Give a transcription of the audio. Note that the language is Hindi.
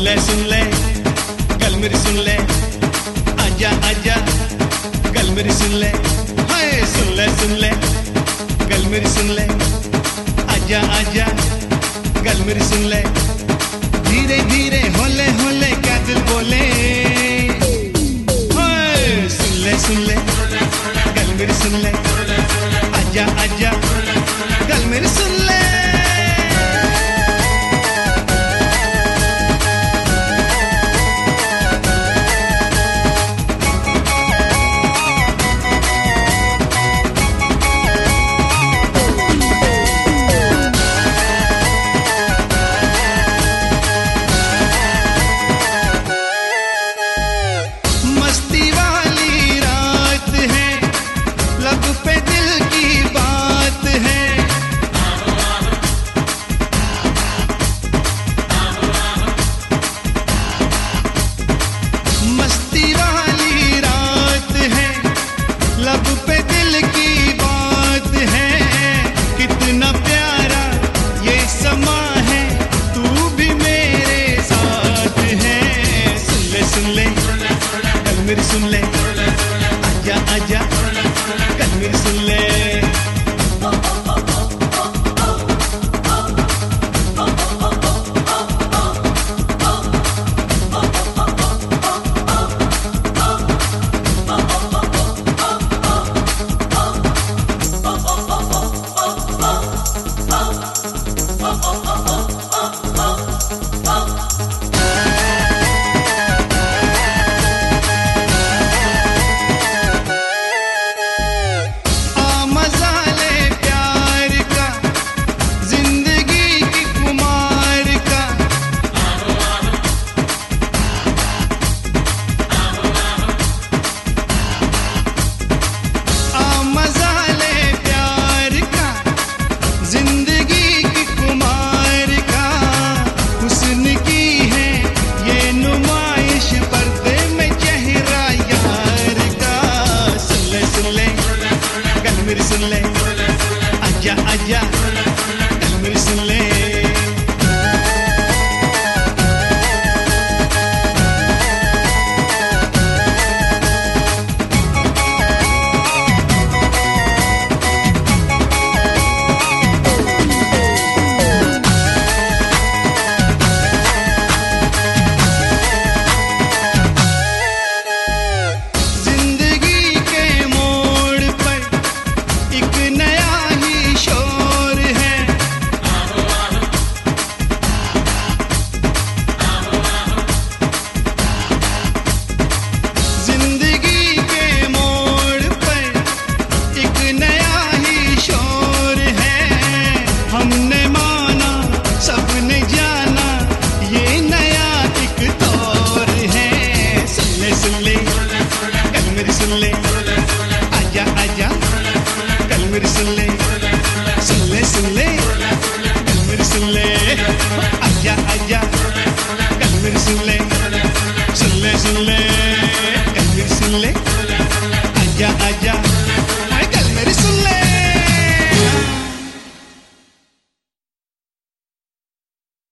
सुन ले गल मेरी सुन ले, आजा आजा गल मेरी सुन ले, हाय सुन ले गल मेरी सुन ले, आजा आजा गल मेरी सुन ले, धीरे धीरे होले होले क्या दिल बोले, हाय सुन ले गल मेरी सुन ले, आजा आजा गल मेरी सुन ले। मेरी सुन ले, आजा आजा गल मेरी सुन ले। सुन ले आजा आजा गल मेरी सुन ले। सुन ले आजा आजा गल मेरी सुन ले, सुन ले गल मेरी सुन ले, आजा आजा गल मेरी सुन ले, सुन ले गल मेरी सुन ले, आजा आजा